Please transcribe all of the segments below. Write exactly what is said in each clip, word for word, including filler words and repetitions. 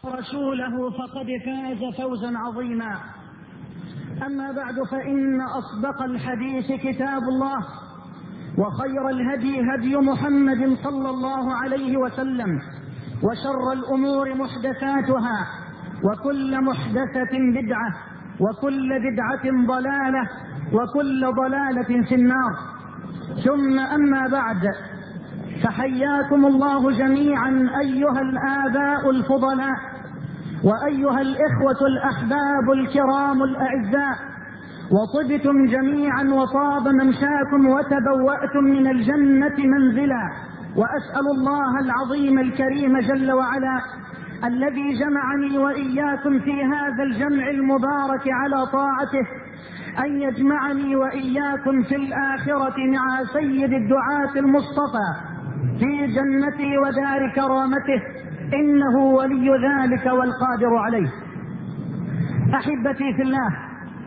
رسوله فقد فاز فوزا عظيما. أما بعد، فإن أصدق الحديث كتاب الله، وخير الهدي هدي محمد صلى الله عليه وسلم، وشر الأمور محدثاتها، وكل محدثة بدعة، وكل بدعة ضلالة، وكل ضلالة في النار. ثم أما بعد، فحياكم الله جميعا أيها الآباء الفضلاء، وأيها الإخوة الأحباب الكرام الأعزاء، وطبتم جميعا وطاب ممشاكم وتبوأتم من الجنة منزلا. وأسأل الله العظيم الكريم جل وعلا الذي جمعني وإياكم في هذا الجمع المبارك على طاعته أن يجمعني وإياكم في الآخرة مع سيد الدعاة المصطفى في جنته ودار كرامته، إنه ولي ذلك والقادر عليه. أحبتي في الله،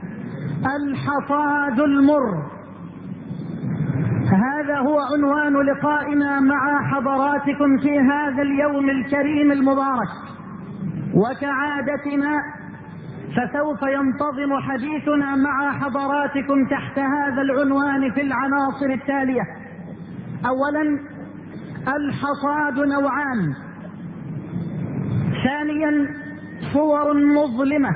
الحصاد المر، هذا هو عنوان لقائنا مع حضراتكم في هذا اليوم الكريم المبارك. وكعادتنا فسوف ينتظم حديثنا مع حضراتكم تحت هذا العنوان في العناصر التالية. أولا، الحصاد نوعان. ثانيا، صور مظلمة.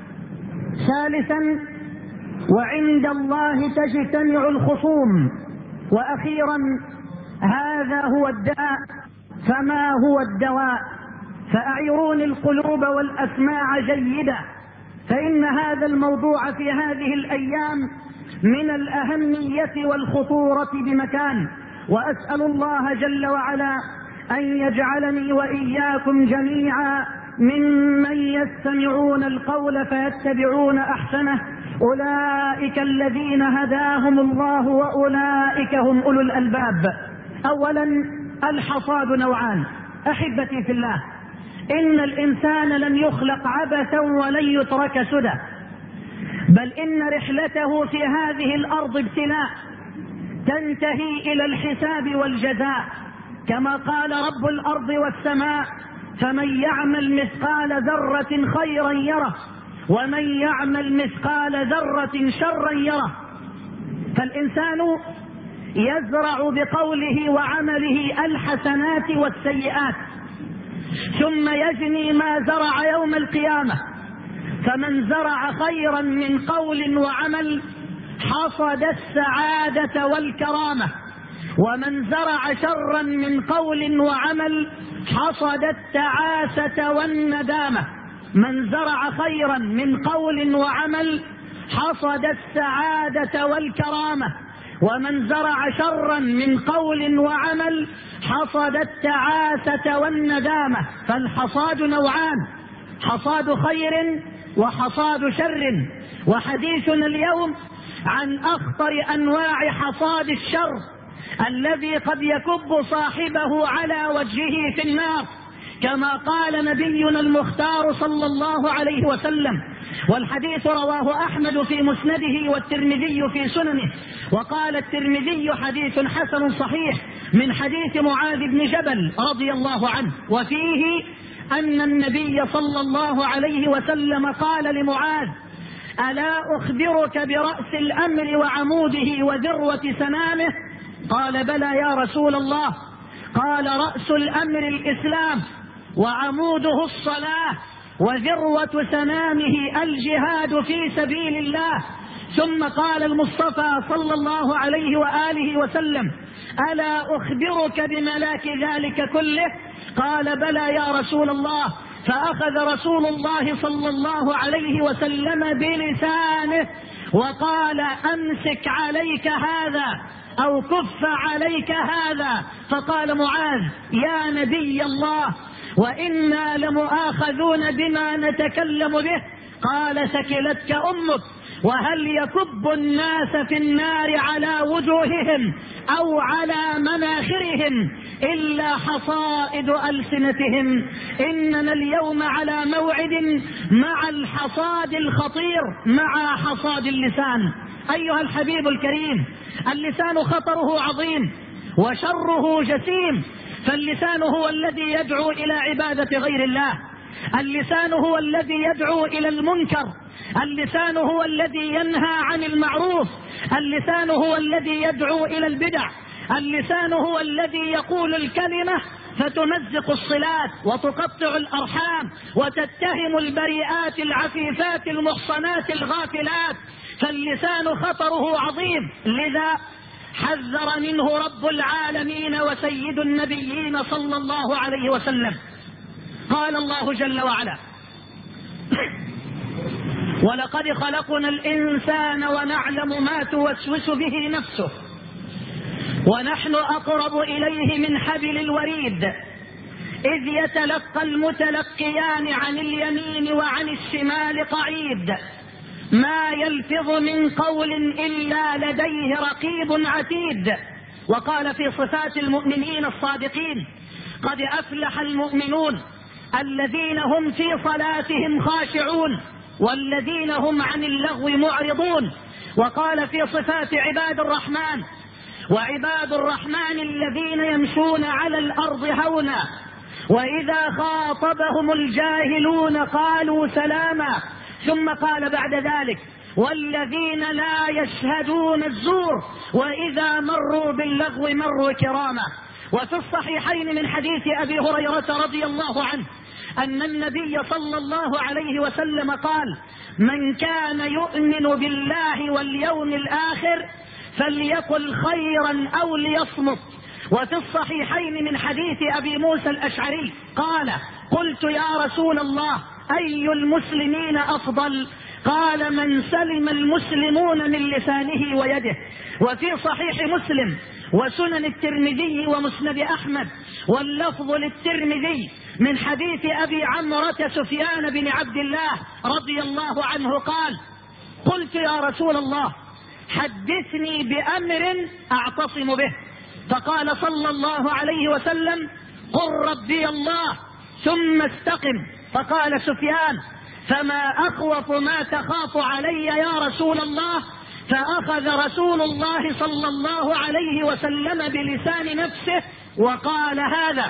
ثالثا، وعند الله تجتمع الخصوم. وأخيرا، هذا هو الداء، فما هو الدواء؟ فأعيروني القلوب والأسماع جيدا، فإن هذا الموضوع في هذه الأيام من الأهمية والخطورة بمكان. وأسأل الله جل وعلا أن يجعلني وإياكم جميعا ممن يستمعون القول فيتبعون أحسنه، أولئك الذين هداهم الله وأولئك هم أولو الألباب. أولا، الحصاد نوعان. أحبتي في الله، إن الإنسان لم يخلق عبثا ولن يترك سدى، بل إن رحلته في هذه الأرض ابتلاء تنتهي إلى الحساب والجزاء، كما قال رب الأرض والسماء: فمن يعمل مثقال ذرة خيرا يره، ومن يعمل مثقال ذرة شرا يره. فالإنسان يزرع بقوله وعمله الحسنات والسيئات، ثم يجني ما زرع يوم القيامة. فمن زرع خيرا من قول وعمل حصد السعادة والكرامة، ومن زرع شرا من قول وعمل حصد التعاسة والندامة. من زرع خيرا من قول وعمل حصد السعادة والكرامة، ومن زرع شرا من قول وعمل حصد التعاسة والندامة. فالحصاد نوعان: حصاد خير وحصاد شر. وحديثنا اليوم عن أخطر أنواع حصاد الشر الذي قد يكب صاحبه على وجهه في النار، كما قال نبينا المختار صلى الله عليه وسلم. والحديث رواه أحمد في مسنده والترمذي في سننه. وقال الترمذي: حديث حسن صحيح، من حديث معاذ بن جبل رضي الله عنه، وفيه أن النبي صلى الله عليه وسلم قال لمعاذ: ألا أخبرك برأس الأمر وعموده وذروة سنامه؟ قال: بلى يا رسول الله. قال: رأس الأمر الإسلام، وعموده الصلاة، وذروة سنامه الجهاد في سبيل الله. ثم قال المصطفى صلى الله عليه وآله وسلم: ألا أخبرك بملاك ذلك كله؟ قال: بلى يا رسول الله. فأخذ رسول الله صلى الله عليه وسلم بلسانه وقال: أمسك عليك هذا أو كف عليك هذا. فقال معاذ: يا نبي الله، وإنا لمؤاخذون بما نتكلم به. قال: ثكلتك أمك. وهل يكب الناس في النار على وجوههم أو على مناخرهم إلا حصائد ألسنتهم؟ إننا اليوم على موعد مع الحصاد الخطير، مع حصاد اللسان. أيها الحبيب الكريم، اللسان خطره عظيم وشره جسيم، فاللسان هو الذي يدعو إلى عبادة غير الله، اللسان هو الذي يدعو إلى المنكر، اللسان هو الذي ينهى عن المعروف، اللسان هو الذي يدعو إلى البدع، اللسان هو الذي يقول الكلمة فتمزق الصلات وتقطع الأرحام وتتهم البريئات العفيفات المحصنات الغافلات. فاللسان خطره عظيم، لذا حذر منه رب العالمين وسيد النبيين صلى الله عليه وسلم. قال الله جل وعلا: ولقد خلقنا الإنسان ونعلم ما توسوس به نفسه ونحن أقرب إليه من حبل الوريد إذ يتلقى المتلقيان عن اليمين وعن الشمال قعيد ما يلفظ من قول إلا لديه رقيب عتيد. وقال في صفات المؤمنين الصادقين: قد أفلح المؤمنون الذين هم في صلاتهم خاشعون والذين هم عن اللغو معرضون. وقال في صفات عباد الرحمن: وعباد الرحمن الذين يمشون على الأرض هونا وإذا خاطبهم الجاهلون قالوا سلاما. ثم قال بعد ذلك: والذين لا يشهدون الزور وإذا مروا باللغو مروا كراما. وفي الصحيحين من حديث أبي هريرة رضي الله عنه أن النبي صلى الله عليه وسلم قال: من كان يؤمن بالله واليوم الآخر فليقل خيرا أو ليصمت. وفي الصحيحين من حديث أبي موسى الأشعري قال: قلت يا رسول الله أي المسلمين أفضل؟ قال: من سلم المسلمون من لسانه ويده. وفي صحيح مسلم وسنن الترمذي ومسند أحمد واللفظ للترمذي من حديث أبي عمرة سفيان بن عبد الله رضي الله عنه قال: قلت يا رسول الله حدثني بأمر أعتصم به. فقال صلى الله عليه وسلم: قل ربي الله ثم استقم. فقال سفيان: فما أخوف ما تخاف علي يا رسول الله؟ فأخذ رسول الله صلى الله عليه وسلم بلسان نفسه وقال: هذا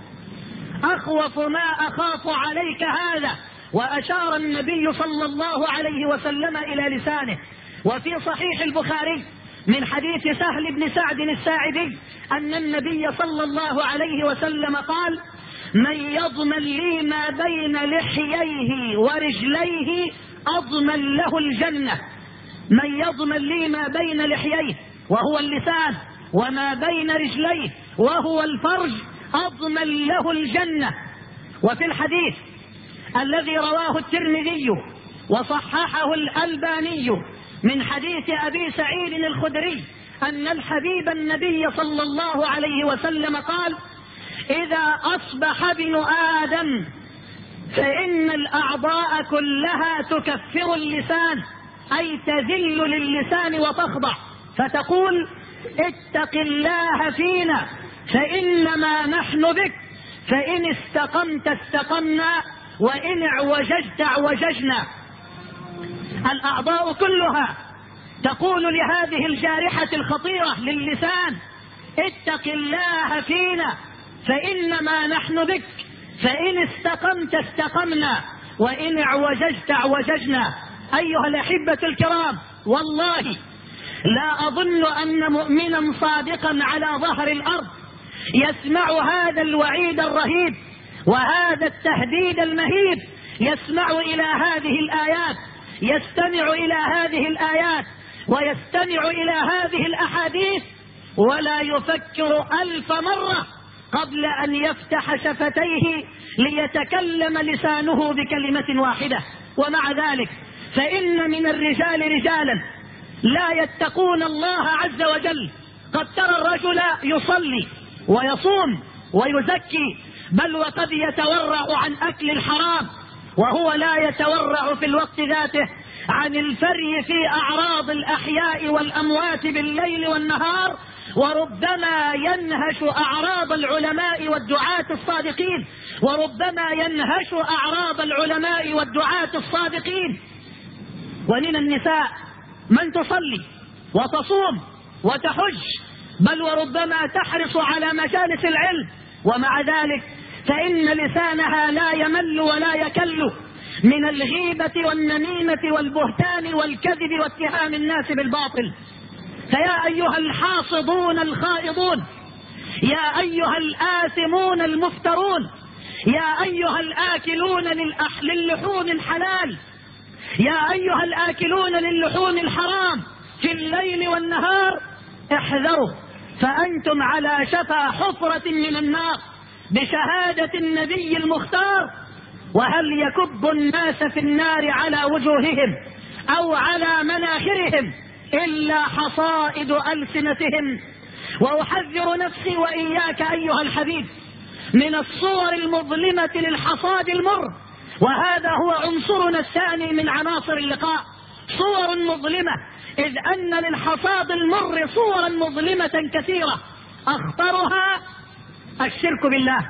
أخوف ما أخاف عليك هذا. وأشار النبي صلى الله عليه وسلم إلى لسانه. وفي صحيح البخاري من حديث سهل بن سعد الساعدي أن النبي صلى الله عليه وسلم قال: من يضمن لي ما بين لحييه ورجليه أضمن له الجنة. من يضمن لي ما بين لحييه وهو اللسان وما بين رجليه وهو الفرج أضمن له الجنة. وفي الحديث الذي رواه الترمذي وصححه الألباني من حديث أبي سعيد الخدري أن الحبيب النبي صلى الله عليه وسلم قال: إذا أصبح ابن آدم فإن الأعضاء كلها تكفر اللسان، أي تذل للسان وتخضع، فتقول: اتق الله فينا فإنما نحن بك، فإن استقمت استقمنا وإن اعوججت اعوججنا. الأعضاء كلها تقول لهذه الجارحة الخطيرة للسان: اتق الله فينا فإنما نحن بك، فإن استقمت استقمنا وإن اعوججت اعوججنا. أيها الأحبة الكرام، والله لا أظن أن مؤمنا صادقا على ظهر الأرض يسمع هذا الوعيد الرهيب وهذا التهديد المهيب، يسمع إلى هذه الآيات، يستمع إلى هذه الآيات ويستمع إلى هذه الأحاديث ولا يفكر ألف مرة قبل أن يفتح شفتيه ليتكلم لسانه بكلمة واحدة. ومع ذلك فإن من الرجال رجالا لا يتقون الله عز وجل. قد ترى الرجل يصلي ويصوم ويزكي، بل وقد يتورع عن أكل الحرام، وهو لا يتورع في الوقت ذاته عن الفري في أعراض الأحياء والأموات بالليل والنهار، وربما ينهش أعراض العلماء والدعاة الصادقين، وربما ينهش أعراض العلماء والدعاة الصادقين. ومن النساء من تصلي وتصوم وتحج، بل وربما تحرص على مجالس العلم، ومع ذلك فإن لسانها لا يمل ولا يكل من الغيبة والنميمة والبهتان والكذب واتهام الناس بالباطل. فيا أيها الحاصدون الخائضون، يا أيها الآثمون المفترون، يا أيها الآكلون للحوم الحلال، يا أيها الآكلون للحوم الحرام في الليل والنهار، احذروا، فأنتم على شفا حفرة من النار بشهادة النبي المختار. وهل يكب الناس في النار على وجوههم أو على مناخرهم إلا حصائد ألسنتهم. وأحذر نفسي وإياك أيها الحبيب من الصور المظلمة للحصاد المر، وهذا هو عنصرنا الثاني من عناصر اللقاء، صور مظلمة، إذ أن للحصاد المر صورا مظلمة كثيرة، أخطرها الشرك بالله.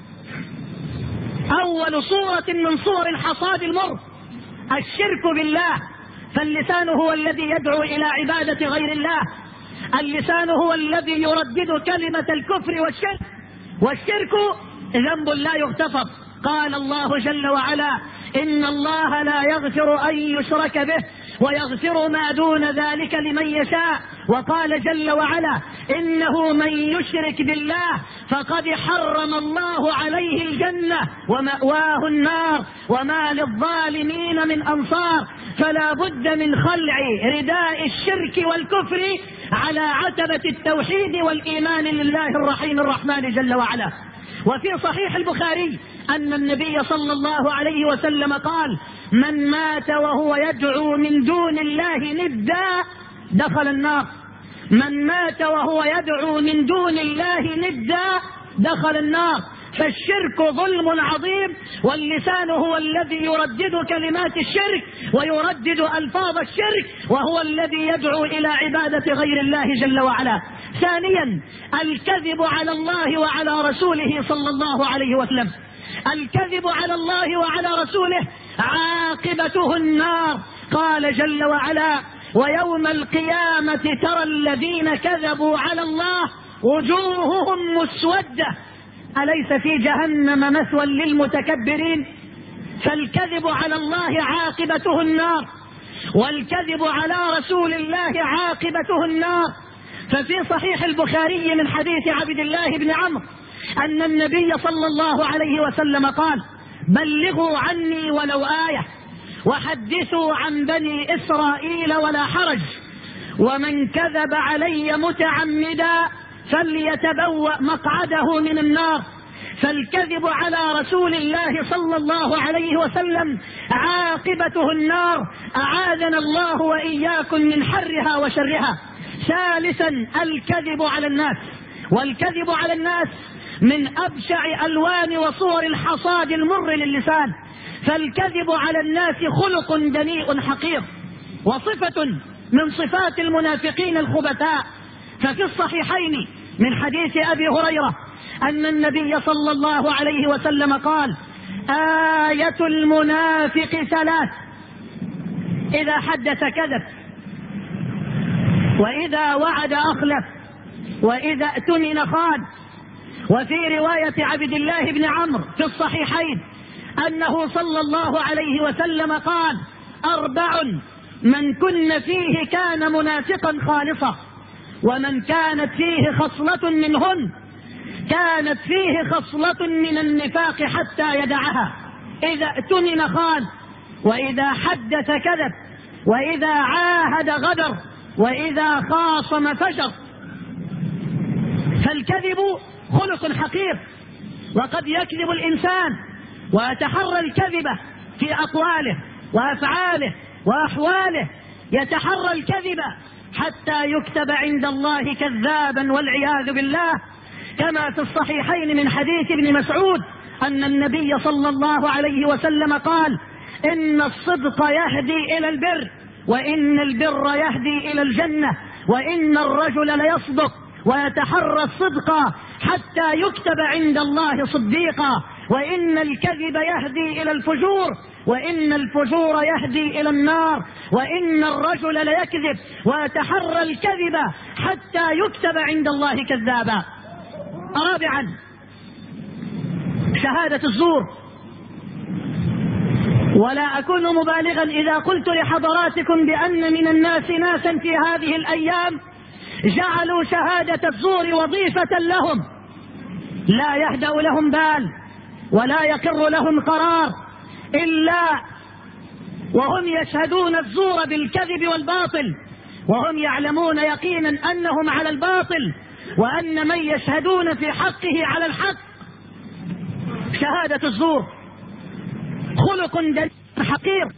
أول صورة من صور الحصاد المر الشرك بالله. فاللسان هو الذي يدعو إلى عبادة غير الله، اللسان هو الذي يردد كلمة الكفر والشرك، والشرك ذنب لا يغتفر. قال الله جل وعلا: إن الله لا يغفر أن يشرك به ويغفر ما دون ذلك لمن يشاء. وقال جل وعلا: إنه من يشرك بالله فقد حرم الله عليه الجنة ومأواه النار وما للظالمين من أنصار. فلا بد من خلع رداء الشرك والكفر على عتبة التوحيد والإيمان لله الرحيم الرحمن جل وعلا. وفي صحيح البخاري أن النبي صلى الله عليه وسلم قال: من مات وهو يدعو من دون الله ندا دخل النار. من مات وهو يدعو من دون الله ندا دخل النار. فالشرك ظلم عظيم، واللسان هو الذي يردد كلمات الشرك ويردد ألفاظ الشرك، وهو الذي يدعو إلى عبادة غير الله جل وعلا. ثانيا، الكذب على الله وعلى رسوله صلى الله عليه وسلم. الكذب على الله وعلى رسوله عاقبته النار. قال جل وعلا: ويوم القيامة ترى الذين كذبوا على الله وجوههم مسودة أليس في جهنم مثوى للمتكبرين. فالكذب على الله عاقبته النار، والكذب على رسول الله عاقبته النار. ففي صحيح البخاري من حديث عبد الله بن عمرو أن النبي صلى الله عليه وسلم قال: بلغوا عني ولو آية وحدثوا عن بني إسرائيل ولا حرج، ومن كذب علي متعمدا فليتبوأ مقعده من النار. فالكذب على رسول الله صلى الله عليه وسلم عاقبته النار، أعاذنا الله وإياكم من حرها وشرها. ثالثا، الكذب على الناس. والكذب على الناس من أبشع ألوان وصور الحصاد المر للسان. فالكذب على الناس خلق دنيء حقير، وصفة من صفات المنافقين الخبثاء. ففي الصحيحين من حديث أبي هريرة أن النبي صلى الله عليه وسلم قال: آية المنافق ثلاث: إذا حدث كذب، وإذا وعد أخلف، وإذا اؤتمن خان. وفي رواية عبد الله بن عمرو في الصحيحين أنه صلى الله عليه وسلم قال: أربع من كن فيه كان منافقا خالصا، ومن كانت فيه خصلة منهن كانت فيه خصلة من النفاق حتى يدعها: إذا اؤتمن خان، وإذا حدث كذب، وإذا عاهد غدر، وإذا خاصم فجر. فالكذب خلق حقير، وقد يكذب الإنسان ويتحرى الكذبة في أقواله وأفعاله وأحواله، يتحرى الكذبة حتى يكتب عند الله كذابا والعياذ بالله. كما في الصحيحين من حديث ابن مسعود أن النبي صلى الله عليه وسلم قال: إن الصدق يهدي إلى البر، وإن البر يهدي إلى الجنة، وإن الرجل ليصدق ويتحرى الصدق حتى يكتب عند الله صديقا، وإن الكذب يهدي إلى الفجور، وإن الفجور يهدي إلى النار، وإن الرجل ليكذب ويتحرى الكذب حتى يكتب عند الله كذابا. رابعا، شهادة الزور. ولا أكون مبالغا إذا قلت لحضراتكم بأن من الناس ناسا في هذه الأيام جعلوا شهادة الزور وظيفة لهم، لا يهدأ لهم بال ولا يقر لهم قرار إلا وهم يشهدون الزور بالكذب والباطل، وهم يعلمون يقينا أنهم على الباطل، وأن من يشهدون في حقه على الحق. شهادة الزور خلق دليل حقير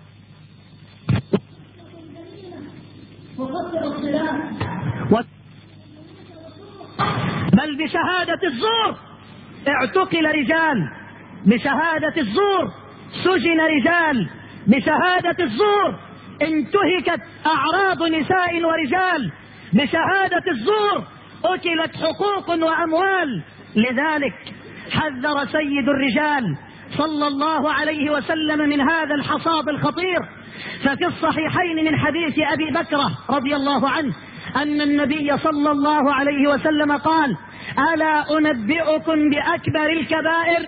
بل بشهادة الزور اعتقل رجال، بشهادة الزور سجن رجال، بشهادة الزور انتهكت أعراض نساء ورجال، بشهادة الزور أكلت حقوق وأموال. لذلك حذر سيد الرجال صلى الله عليه وسلم من هذا الحصاد الخطير. ففي الصحيحين من حديث أبي بكرة رضي الله عنه أن النبي صلى الله عليه وسلم قال: ألا أنبئكم بأكبر الكبائر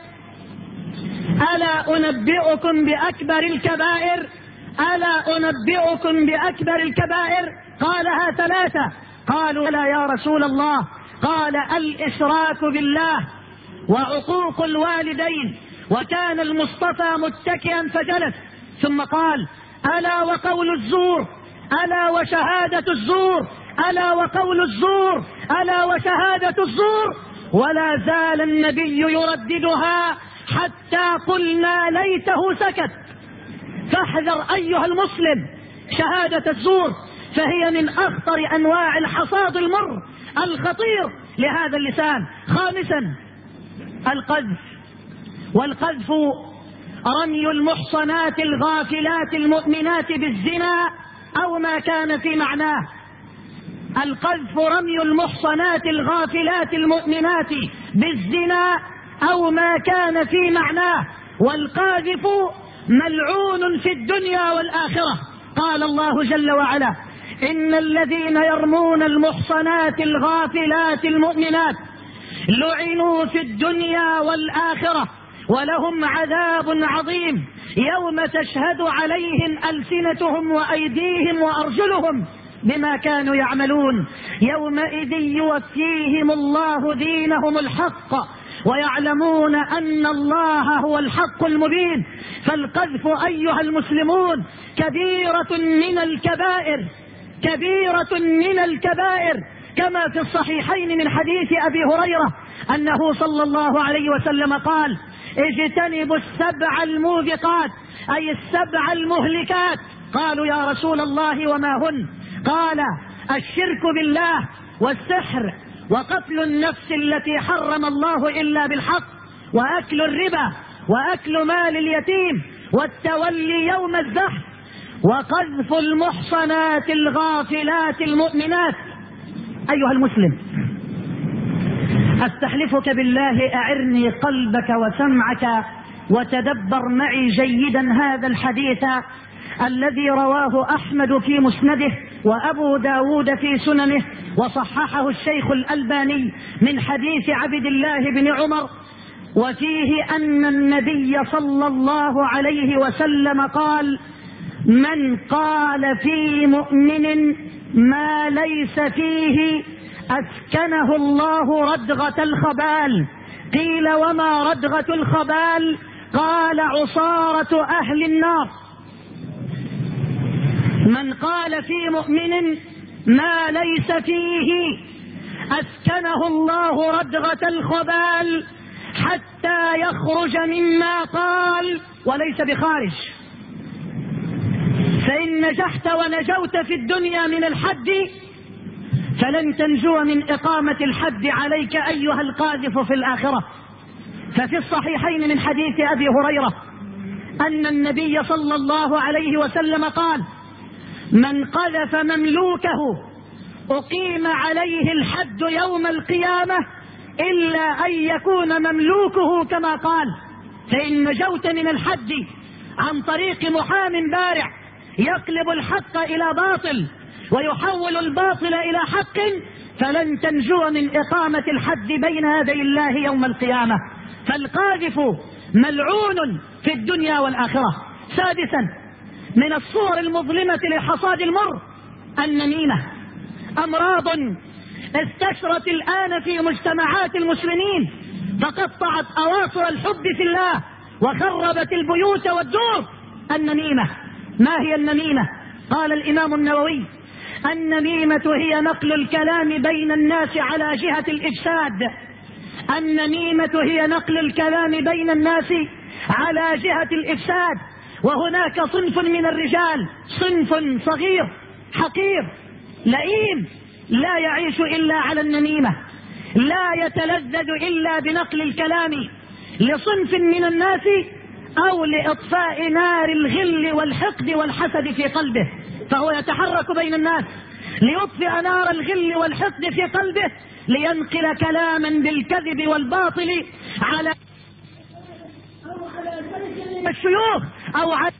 ألا أنبئكم بأكبر الكبائر ألا أنبئكم بأكبر الكبائر قالها ثلاثة. قالوا: لا يا رسول الله. قال: الإشراك بالله وعقوق الوالدين. وكان المصطفى متكئا فجلس، ثم قال: ألا وقول الزور ألا وشهادة الزور ألا وقول الزور ألا وشهادة الزور. ولا زال النبي يرددها حتى قلنا ليته سكت. فاحذر أيها المسلم شهادة الزور، فهي من أخطر أنواع الحصاد المر الخطير لهذا اللسان. خامسا القذف. والقذف رمي المحصنات الغافلات المؤمنات بالزنا أو ما كان في معناه. القذف رمي المحصنات الغافلات المؤمنات بالزنا أو ما كان في معناه. والقاذف ملعون في الدنيا والآخرة. قال الله جل وعلا: إن الذين يرمون المحصنات الغافلات المؤمنات لعنوا في الدنيا والآخرة ولهم عذاب عظيم يوم تشهد عليهم ألسنتهم وأيديهم وأرجلهم بما كانوا يعملون يومئذ يوفيهم الله دينهم الحق ويعلمون أن الله هو الحق المبين. فالقذف أيها المسلمون كبيرة من الكبائر كبيرة من الكبائر، كما في الصحيحين من حديث أبي هريرة أنه صلى الله عليه وسلم قال: اجتنبوا السبع الموبقات، أي السبع المهلكات. قالوا: يا رسول الله وما هن؟ قال: الشرك بالله والسحر وقتل النفس التي حرم الله إلا بالحق وأكل الربا وأكل مال اليتيم والتولي يوم الزحف وقذف المحصنات الغافلات المؤمنات. أيها المسلم، أستحلفك بالله أعرني قلبك وسمعك وتدبر معي جيدا هذا الحديث الذي رواه أحمد في مسنده وأبو داود في سننه وصححه الشيخ الألباني من حديث عبد الله بن عمر، وفيه أن النبي صلى الله عليه وسلم قال: من قال في مؤمن ما ليس فيه أسكنه الله ردغة الخبال. قيل: وما ردغة الخبال؟ قال: عصارة أهل النار. من قال في مؤمن ما ليس فيه أسكنه الله ردغة الخبال حتى يخرج مما قال وليس بخارج. فإن نجحت ونجوت في الدنيا من الحد فلن تنجو من إقامة الحد عليك أيها القاذف في الآخرة. ففي الصحيحين من حديث أبي هريرة أن النبي صلى الله عليه وسلم قال: من قذف مملوكه أقيم عليه الحد يوم القيامة إلا أن يكون مملوكه كما قال. فإن نجوت من الحد عن طريق محام بارع يقلب الحق إلى باطل ويحول الباطل إلى حق فلن تنجو من إقامة الحد بين يدي الله يوم القيامة. فالقاذف ملعون في الدنيا والآخرة. سادسا من الصور المظلمة لحصاد المر النميمة، أمراض استشرت الآن في مجتمعات المسلمين فقطعت أواصر الحب في الله وخربت البيوت والدور. النميمة، ما هي النميمة؟ قال الإمام النووي: النميمة هي نقل الكلام بين الناس على جهة الإفساد. النميمة هي نقل الكلام بين الناس على جهة الإفساد. وهناك صنف من الرجال، صنف صغير حقير لئيم، لا يعيش إلا على النميمة، لا يتلذذ إلا بنقل الكلام لصنف من الناس أو لإطفاء نار الغل والحقد والحسد في قلبه، فهو يتحرك بين الناس ليطفئ نار الغل والحقد في قلبه، لينقل كلاما بالكذب والباطل على الشيوخ أو على.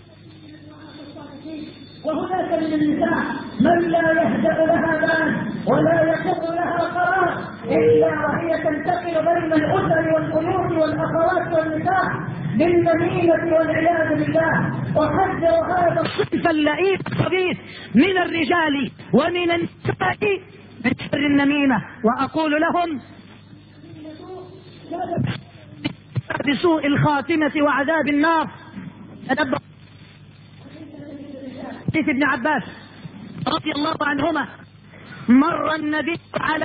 وهناك من النساء من لا يهدأ لها بال ولا يقر لها قرار إلا وهي تنتقل بين الأسر والبيوت والأخوات والنساء بالنميمة والعياذ بالله. وحذر هذا الصنف اللئيم الخبيث من الرجال ومن النساء من شر النميمة، وأقول لهم بسوء الخاتمة وعذاب النار. تدبر حديث ابن عباس رضي الله عنهما: مر النبي على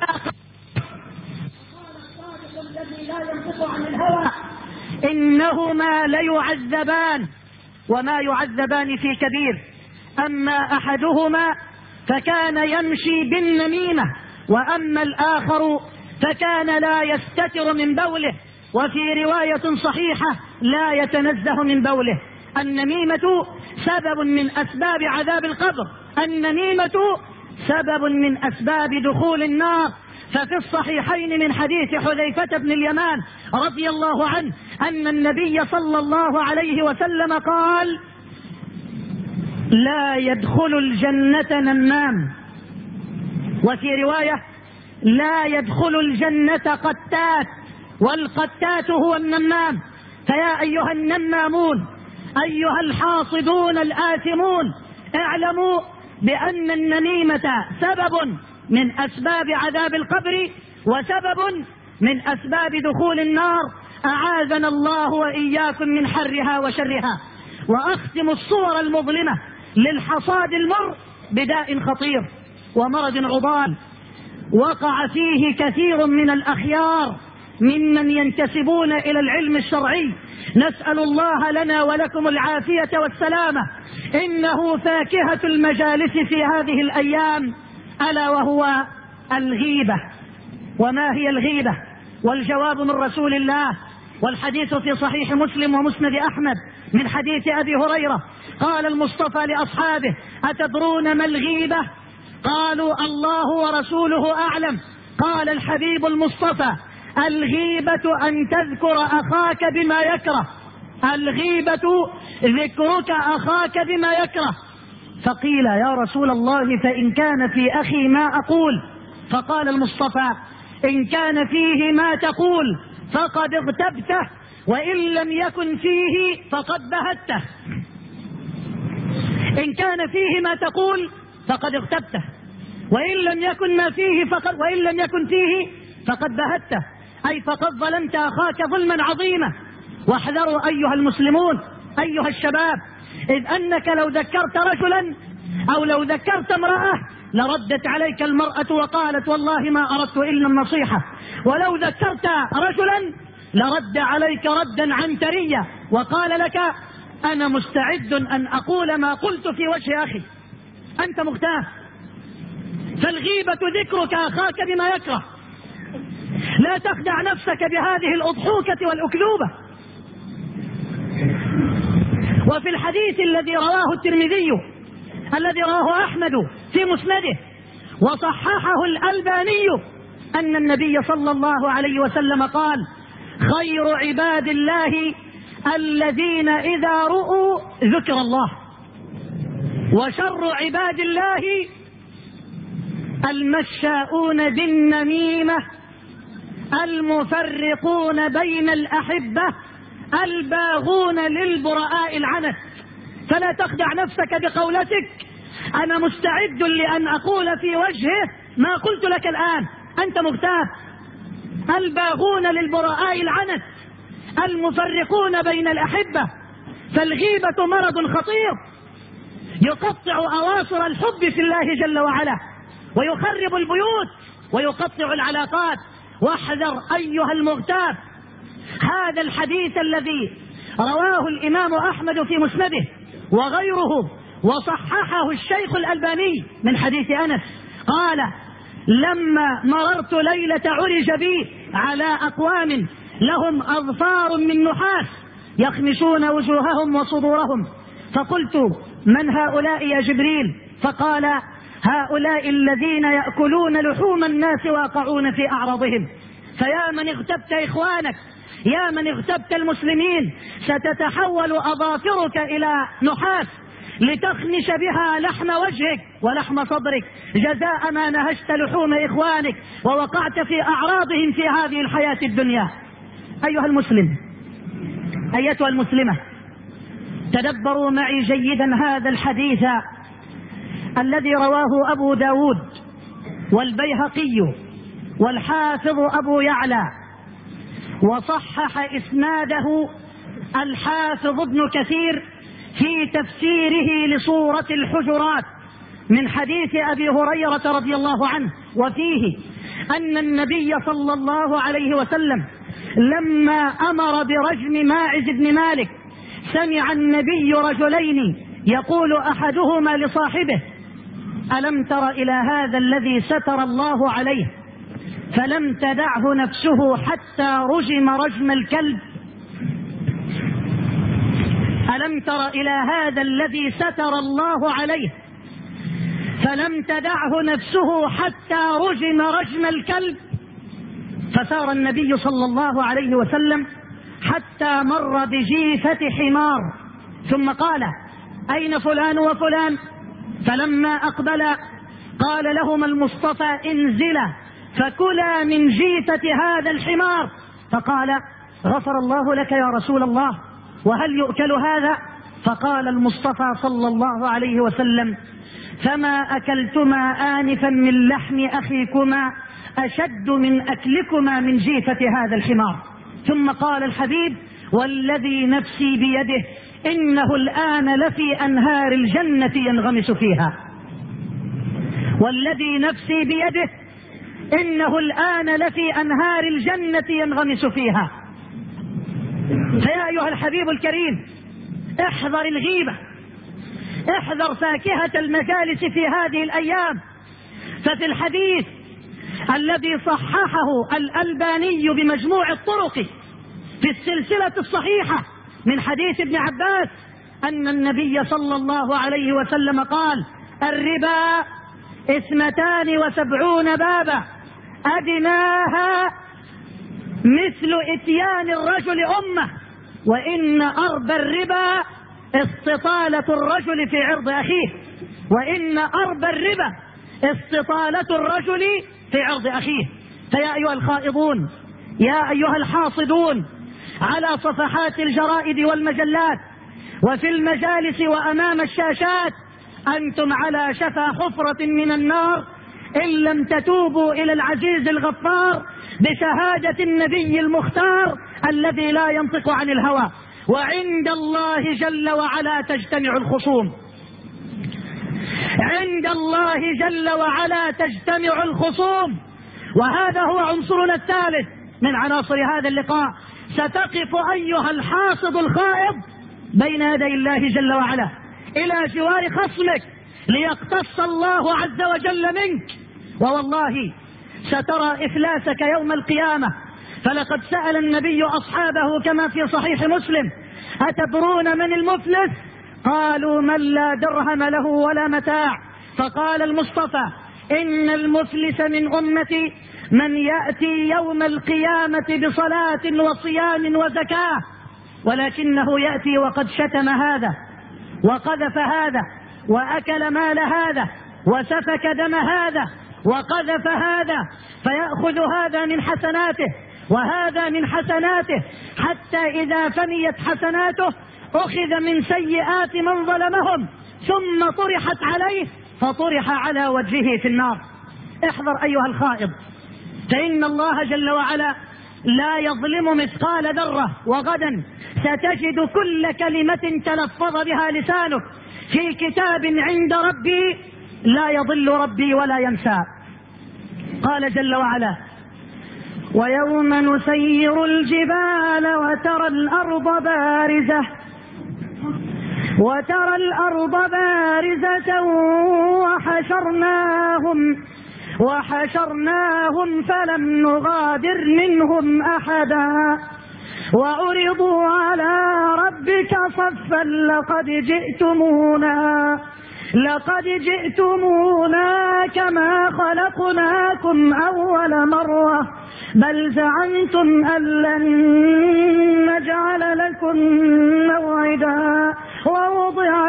الذي لا ينطق عن الهوى إنهما ليعذبان وما يعذبان في كبير، أما أحدهما فكان يمشي بالنميمة وأما الآخر فكان لا يستتر من بوله، وفي رواية صحيحة لا يتنزه من بوله. النميمة سبب من أسباب عذاب القبر، النميمة سبب من أسباب دخول النار. ففي الصحيحين من حديث حذيفة بن اليمان رضي الله عنه أن النبي صلى الله عليه وسلم قال: لا يدخل الجنة نمام، وفي رواية: لا يدخل الجنة قتات، والقتات هو النمام. فيا أيها النمامون، أيها الحاصدون الآثمون، اعلموا بأن النميمة سبب من أسباب عذاب القبر وسبب من أسباب دخول النار، أعاذنا الله وإياكم من حرها وشرها. وأختم الصور المظلمة للحصاد المر بداء خطير ومرض عضال وقع فيه كثير من الأخيار ممن ينتسبون إلى العلم الشرعي، نسأل الله لنا ولكم العافية والسلامة. إنه فاكهة المجالس في هذه الأيام، ألا وهو الغيبة. وما هي الغيبة؟ والجواب من رسول الله، والحديث في صحيح مسلم ومسند أحمد من حديث أبي هريرة قال المصطفى لأصحابه: أتدرون ما الغيبة؟ قالوا: الله ورسوله أعلم. قال الحبيب المصطفى: الغيبة أن تذكر أخاك بما يكره، الغيبة ذكرك أخاك بما يكره. فقيل: يا رسول الله فإن كان في أخي ما أقول؟ فقال المصطفى: إن كان فيه ما تقول فقد اغتبته، وإن لم يكن فيه فقد بهته. إن كان فيه ما تقول فقد اغتبته، وإن لم يكن ما فيه فقد وإن لم يكن فيه فقد بهته، أي فقد ظلمت أخاك ظلما عظيما. واحذروا أيها المسلمون أيها الشباب، إذ أنك لو ذكرت رجلا أو لو ذكرت امرأة لردت عليك المرأة وقالت: والله ما أردت إلا النصيحة. ولو ذكرت رجلا لرد عليك ردا عنتريا وقال لك: أنا مستعد أن أقول ما قلت في وجه أخي، أنت مغتاب. فالغيبة ذكرك أخاك بما يكره. لا تخدع نفسك بهذه الأضحوكة والأكذوبة. وفي الحديث الذي رواه الترمذي الذي رواه أحمد في مسنده وصححه الألباني أن النبي صلى الله عليه وسلم قال: خير عباد الله الذين إذا رؤوا ذكر الله، وشر عباد الله المشاؤون بالنميمة المفرقون بين الأحبة الباغون للبراء العنت. فلا تخدع نفسك بقولتك أنا مستعد لأن أقول في وجهه ما قلت لك الآن، أنت مغتاب. الباغون للبراء العنت المفرقون بين الأحبة، فالغيبة مرض خطير يقطع أواصر الحب في الله جل وعلا ويخرب البيوت ويقطع العلاقات. واحذر أيها المغتاب هذا الحديث الذي رواه الإمام أحمد في مسنده وغيره وصححه الشيخ الألباني من حديث أنس قال: لما مررت ليلة عرج بي على أقوام لهم أظفار من نحاس يخمشون وجوههم وصدورهم، فقلت: من هؤلاء يا جبريل؟ فقال: هؤلاء الذين يأكلون لحوم الناس واقعون في أعراضهم. فيا من اغتبت إخوانك، يا من اغتبت المسلمين، ستتحول أظافرك إلى نحاس لتخنش بها لحم وجهك ولحم صدرك جزاء ما نهشت لحوم إخوانك ووقعت في أعراضهم في هذه الحياة الدنيا. أيها المسلم، أيتها المسلمة، تدبروا معي جيدا هذا الحديث الذي رواه أبو داود والبيهقي والحافظ أبو يعلى، وصحح إسناده الحافظ ابن كثير في تفسيره لسورة الحجرات من حديث أبي هريرة رضي الله عنه، وفيه أن النبي صلى الله عليه وسلم لما أمر برجم ماعز بن مالك سمع النبي رجلين يقول أحدهما لصاحبه: ألم تر إلى هذا الذي ستر الله عليه فلم تدعه نفسه حتى رجم رجم الكلب؟ ألم تر إلى هذا الذي ستر الله عليه فلم تدعه نفسه حتى رجم رجم الكلب؟ فسار النبي صلى الله عليه وسلم حتى مر بجيفة حمار ثم قال: أين فلان وفلان؟ فلما أقبل قال لهما المصطفى: انزلا فكلا من جيفة هذا الحمار. فقال: غفر الله لك يا رسول الله، وهل يؤكل هذا؟ فقال المصطفى صلى الله عليه وسلم: فما أكلتما آنفا من لحم أخيكما أشد من أكلكما من جيفة هذا الحمار. ثم قال الحبيب: والذي نفسي بيده إنه الآن لفي أنهار الجنة ينغمس فيها. والذي نفسي بيده إنه الآن لفي أنهار الجنة ينغمس فيها. فيا أيها الحبيب الكريم، احذر الغيبة، احذر فاكهة المجالس في هذه الأيام. ففي الحديث الذي صححه الألباني بمجموع الطرق في السلسلة الصحيحة من حديث ابن عباس أن النبي صلى الله عليه وسلم قال: الربا اثنتان وسبعون بابا أدناها مثل إتيان الرجل أمه، وإن أربى الربا استطالة الرجل في عرض أخيه، وإن أربى الربا استطالة الرجل في عرض أخيه. فيا أيها الخائضون، يا أيها الحاصدون على صفحات الجرائد والمجلات وفي المجالس وأمام الشاشات، أنتم على شفا حفرة من النار إن لم تتوبوا إلى العزيز الغفار بشهادة النبي المختار الذي لا ينطق عن الهوى. وعند الله جل وعلا تجتمع الخصوم، عند الله جل وعلا تجتمع الخصوم. وهذا هو عنصرنا الثالث من عناصر هذا اللقاء. ستقف أيها الحاصد الخائض بين يدي الله جل وعلا إلى جوار خصمك ليقتص الله عز وجل منك، ووالله سترى إفلاسك يوم القيامة. فلقد سأل النبي أصحابه كما في صحيح مسلم: أتدرون من المفلس؟ قالوا: من لا درهم له ولا متاع. فقال المصطفى: إن المفلس من أمتي من يأتي يوم القيامة بصلاة وصيام وزكاة، ولكنه يأتي وقد شتم هذا وقذف هذا وأكل مال هذا وسفك دم هذا وقذف هذا، فيأخذ هذا من حسناته وهذا من حسناته، حتى إذا فنيت حسناته أخذ من سيئات من ظلمهم ثم طرحت عليه فطرح على وجهه في النار. احذر أيها الخائض، فإن الله جل وعلا لا يظلم مثقال ذرة، وغدا ستجد كل كلمة تلفظ بها لسانك في كتاب عند ربي لا يضل ربي ولا ينسى. قال جل وعلا: ويوم نسير الجبال وترى الأرض بارزة وترى الأرض بارزة وحشرناهم وحشرناهم فلم نغادر منهم أحدا وعرضوا على ربك صفا لقد جئتمونا لقد جئتمونا كما خلقناكم أول مرة بل زعمتم أن لن نجعل لكم موعدا ووضع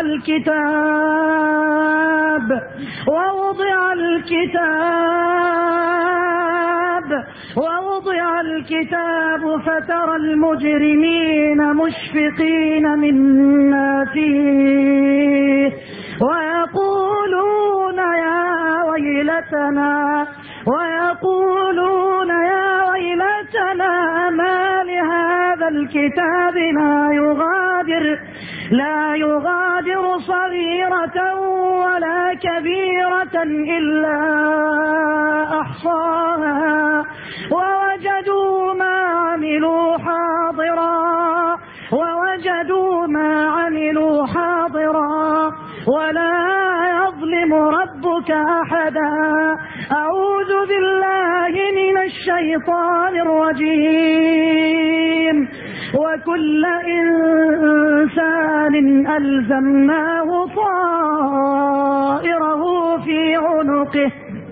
الكتاب ووضع الكتاب ووضع الكتاب فترى المجرمين مشفقين مما فيه ويقولون يا ويلتنا ويقولون يا ويلتنا ما لهذا الكتاب لا يغادر لا يغادر صغيرة ولا كبيرة إلا أحصاها ووجدوا ما عملوا حاضرا ووجدوا ما عملوا حاضرا ولا يظلم ربك أحدا. أعوذ بالله من الشيطان الرجيم. وكل إنسان ألزمناه طائره في عنقه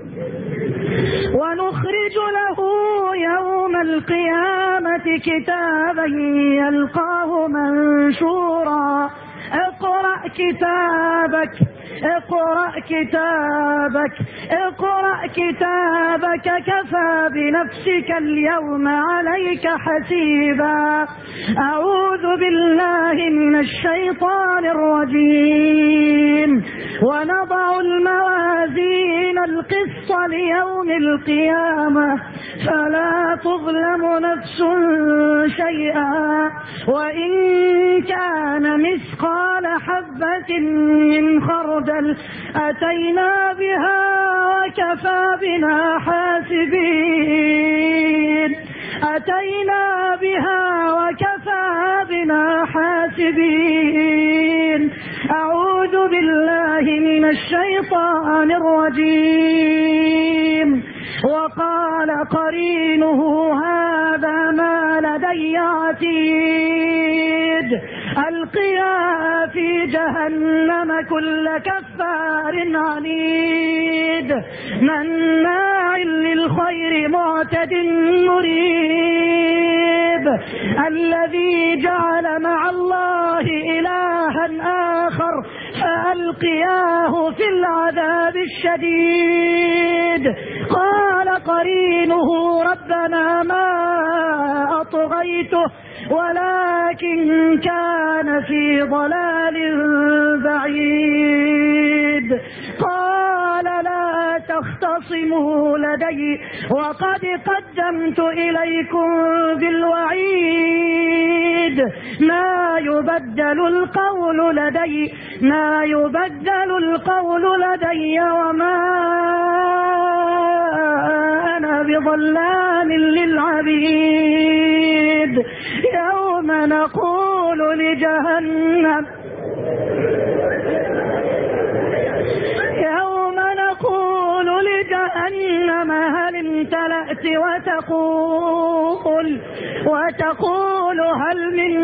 ونخرج له يوم القيامة كتابا يلقاه منشورا. اقرأ كتابك اقرأ كتابك اقرأ كتابك كفى بنفسك اليوم عليك حسيبا. أعوذ بالله من الشيطان الرجيم. ونضع الموازين القسط ليوم القيامة فلا تظلم نفس شيئا وإن كان مثقال حبة من خردل أتينا بها وكفى بنا حاسبين أتينا بها وكفى بنا حاسبين. أعوذ بالله من الشيطان الرجيم. وقال قرينه هذا ما لدي عتيد ألقيا في جهنم كل كفار عنيد مناع للخير معتد مريب الذي جعل مع الله إلها آخر فألقياه في العذاب الشديد. قال قرينه ربنا ما أطغيته ولكن كان في ضلال بعيد. قال لا تختصموا لدي وقد قدمت إليكم بالوعيد ما يبدل القول لدي ما يبدل القول لدي وما أنا بظلام للعبيد. يوم نقول لجهنم يوم نقول لجهنم هل امتلأت وتقول وتقول هل من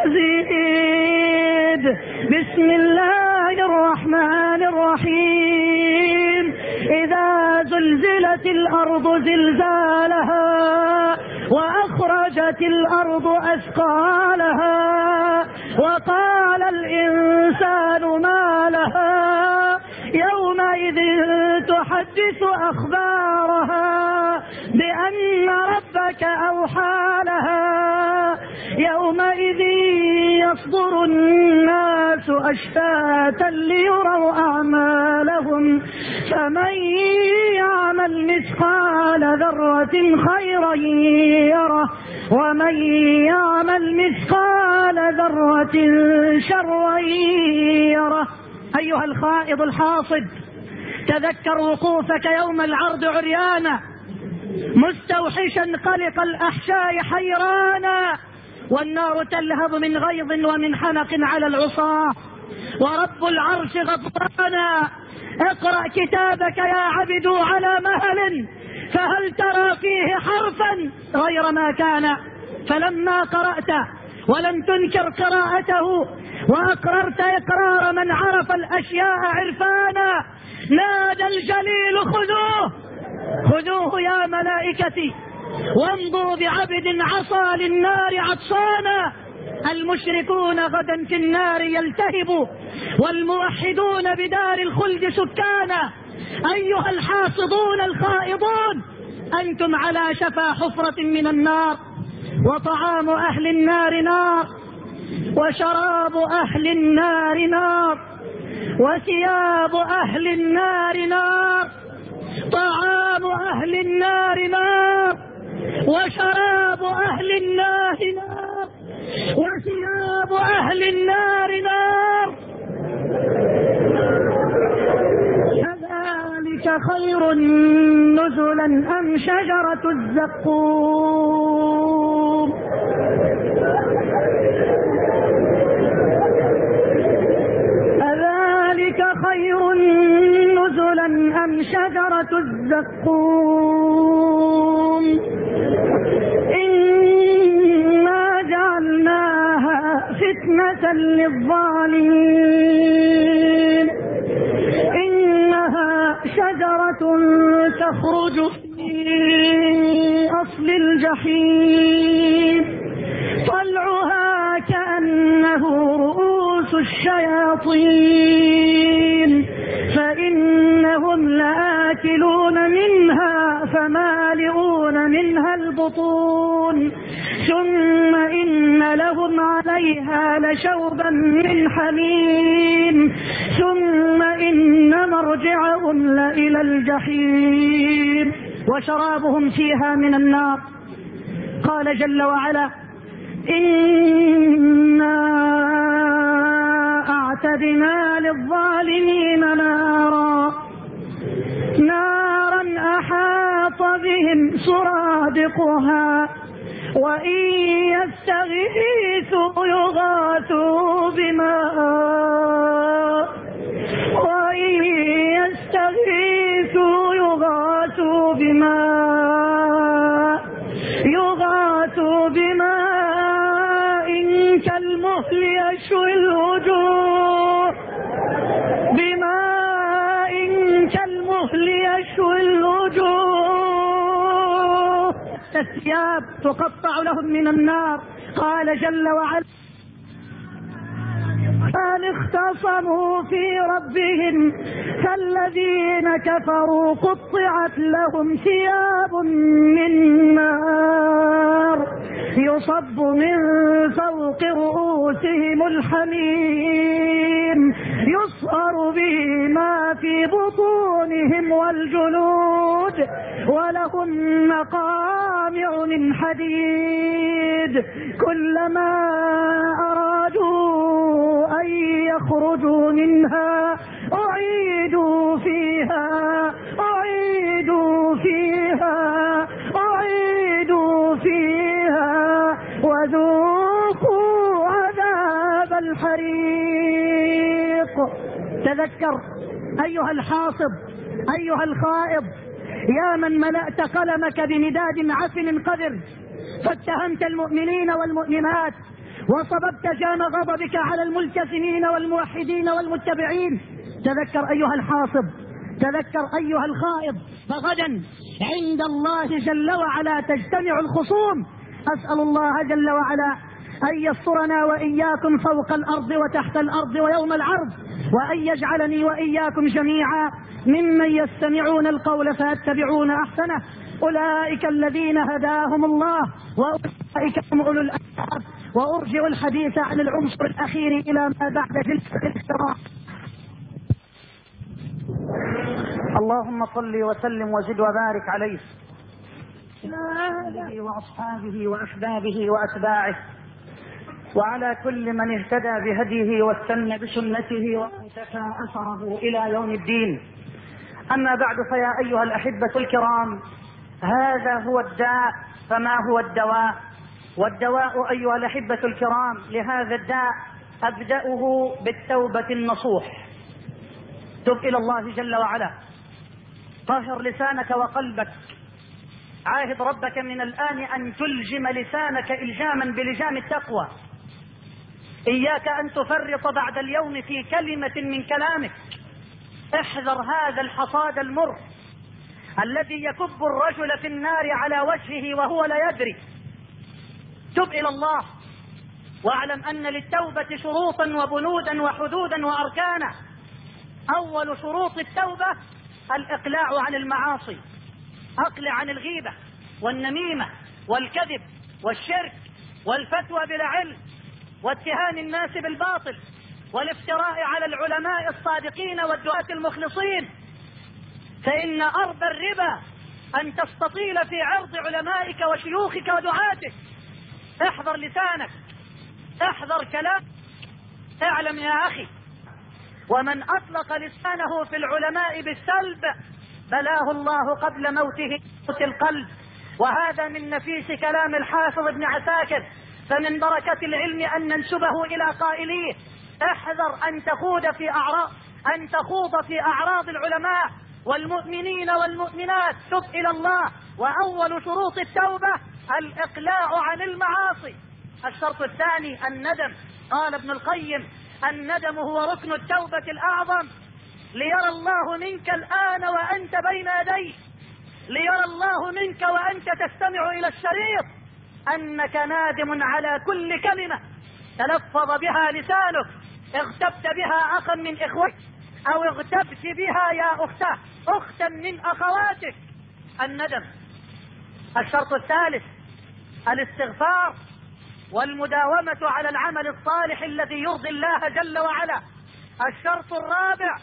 مزيد. بسم الله الرحمن الرحيم. إذا زلزلت الأرض زلزالها وأخرجت الأرض أثقالها وقال الإنسان ما لها يومئذ تحدث أخبارها بأن ربك أوحى لها يومئذ يصدر الناس أشتاتا ليروا أعمالهم فمن يعمل مثقال ذرة خيرا يره ومن يعمل مثقال ذرة شرا يره. أيها الخائض الحاصد، تذكر وقوفك يوم العرض عريانا مستوحشا قلق الأحشاء حيرانا، والنار تلهب من غيظ ومن حنق على العصاة، ورب العرش غضبانا. اقرأ كتابك يا عبد على مهل، فهل ترى فيه حرفا غير ما كان؟ فلما قرأت ولم تنكر قراءته وأقررت إقرار من عرف الأشياء عرفانا، نادى الجليل خذوه خذوه يا ملائكتي وامضوا بعبد عصى للنار عطشانا. المشركون غدا في النار يلتهبوا والموحدون بدار الخلد سكانا. أيها الحاصدون الخائضون، أنتم على شفا حفرة من النار، وطعام أهل النار نار، وشراب أهل النار نار، وثياب أهل النار نار، طعام أهل النار نار، وشراب أهل النار نار، وثياب أهل النار نار. أذلك خير نزلا أم شجرة الزقوم؟ أذلك خير نزلا أم شجرة الزقوم؟ إنا جعلناها فتنة للظالمين، إنها شجرة تخرج في أصل الجحيم، طلعها كأنه رؤوس الشياطين، فإنهم لآكلون منها فمالئون منها البطون، ثم إن لهم عليها لشوبا من حميم، ثم إن مرجعهم لإلى الجحيم، وشرابهم فيها من النار. قال جل وعلا: إنا أعتدنا للظالمين نارا نارا أحاط بهم سرادقها وإن يستغيثوا يغاثوا بماء وإن يستغيثوا يغاثوا بماء يغاثوا بماء كالمهل يشوي الوجوه بماء كالمهل يشوي الوجوه، الثياب تقطع لهم من النار. قال جل وعلا: أن اختصموا في ربهم فالذين كفروا قطعت لهم ثياب من نار يصب من فوق رؤوسهم الحميم يصهر به ما في بطونهم والجلود ولهم مقامع من حديد كلما أرادوا أن يخرجوا منها أعيدوا فيها أعيدوا فيها أعيدوا فيها وذوقوا عذاب الحريق. تذكر أيها الحاصب أيها الخائض يا من ملأت قلمك بمداد عفن قذر فاتهمت المؤمنين والمؤمنات وصببت جام غضبك على الملتزمين والموحدين والمتبعين. تذكر أيها الحاصب، تذكر أيها الخائض، فغدا عند الله جل وعلا تجتمع الخصوم. أسأل الله جل وعلا أن يسترنا وإياكم فوق الأرض وتحت الأرض ويوم العرض، وأن يجعلني وإياكم جميعا ممن يستمعون القول فيتبعون أحسنه. أولئك الذين هداهم الله وأولئك هم أولو الألباب. وأرجع الحديث عن العنصر الأخير إلى ما بعد جلسة الاستراحة. اللهم صل وسلم وزد وبارك عليه وعلى آله وأصحابه وأحبابه وأتباعه وعلى كل من اهتدى بهديه واستنى بسنته واقتفى أثره إلى يوم الدين. أما بعد، فيا أيها الأحبة الكرام، هذا هو الداء، فما هو الدواء؟ والدواء أيها الأحبة الكرام لهذا الداء أبدأه بالتوبة النصوح. تب إلى الله جل وعلا، طهر لسانك وقلبك، عاهد ربك من الآن أن تلجم لسانك إلجاما بلجام التقوى. إياك أن تفرط بعد اليوم في كلمة من كلامك. احذر هذا الحصاد المر الذي يكب الرجل في النار على وجهه وهو لا يدري. تب إلى الله، واعلم أن للتوبة شروطا وبنودا وحدودا وأركانا. أول شروط التوبة الإقلاع عن المعاصي، أقلع عن الغيبة والنميمة والكذب والشرك والفتوى بلا علم واتهام الناس بالباطل والافتراء على العلماء الصادقين والدعاة المخلصين. فإن أربى الربا أن تستطيل في عرض علمائك وشيوخك ودعاتك. احذر لسانك، احذر كلامك. اعلم يا أخي، ومن أطلق لسانه في العلماء بالسلب بلاه الله قبل موته موت القلب. وهذا من نفيس كلام الحافظ ابن عساكر. فمن بركة العلم أن ننسبه إلى قائليه. احذر أن تخوض في أعراض أن تخوض في أعراض العلماء والمؤمنين والمؤمنات. تب إلى الله، وأول شروط التوبة الإقلاع عن المعاصي. الشرط الثاني الندم. قال ابن القيم: الندم هو ركن التوبة الأعظم. ليرى الله منك الآن وأنت بين يديه، ليرى الله منك وأنت تستمع إلى الشريط أنك نادم على كل كلمة تلفظ بها لسانك، اغتبت بها أخا من إخوتك أو اغتبت بها يا أخته أختا من أخواتك. الندم. الشرط الثالث الاستغفار والمداومة على العمل الصالح الذي يرضي الله جل وعلا. الشرط الرابع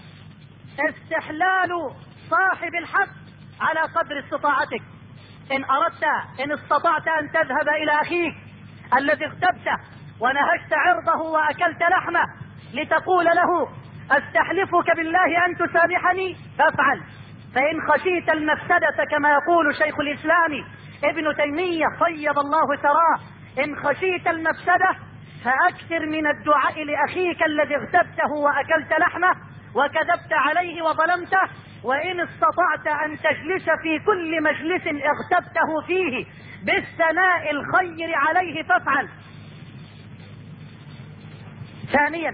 استحلال صاحب الحق على قدر استطاعتك. إن أردت إن استطعت أن تذهب إلى أخيك الذي اغتبته ونهشت عرضه وأكلت لحمه لتقول له: أستحلفك بالله أن تسامحني، فافعل. فإن خشيت المفسدة كما يقول شيخ الإسلام ابن تيمية طيب الله ثراه، إن خشيت المفسدة فأكثر من الدعاء لأخيك الذي اغتبته وأكلت لحمه وكذبت عليه وظلمته. وإن استطعت أن تجلس في كل مجلس اغتبته فيه بالثناء الخير عليه فافعل. ثانيا